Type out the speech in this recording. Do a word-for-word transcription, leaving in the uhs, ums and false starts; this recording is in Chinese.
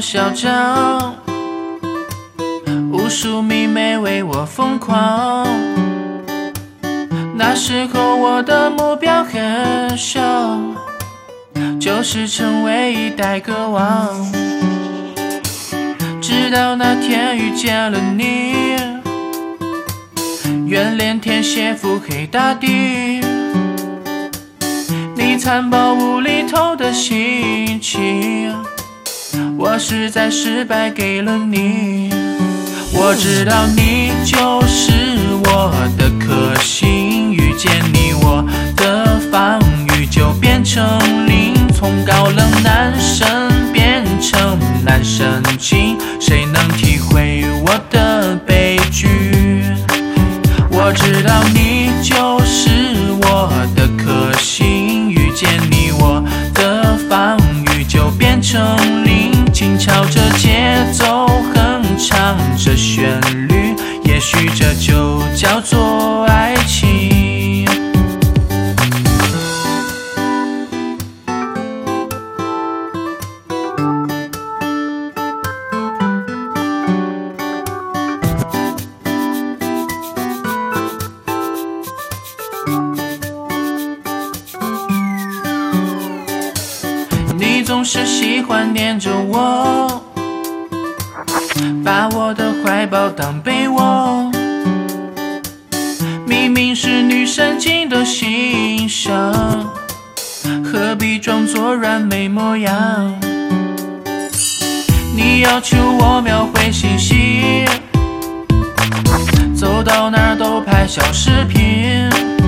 嚣张，无数迷妹为我疯狂。那时候我的目标很小，就是成为一代歌王。直到那天遇见了你，圆脸天蝎腹黑大地，你残暴无厘头的心情，我实在失败给了你。我知道你就是我的克星，遇见你我的防御就变成零，从高冷男生变成男神经，谁能体会我的悲剧？我知道你就是我的克星，遇见你我的防御就变成零，轻敲着节奏哼唱着旋律，也许这就叫做爱情。你总是喜欢黏着我，把我的怀抱当被窝，明明是女神经的欣赏，何必装作软妹模样？你要求我秒回信息，走到哪儿都拍小视频，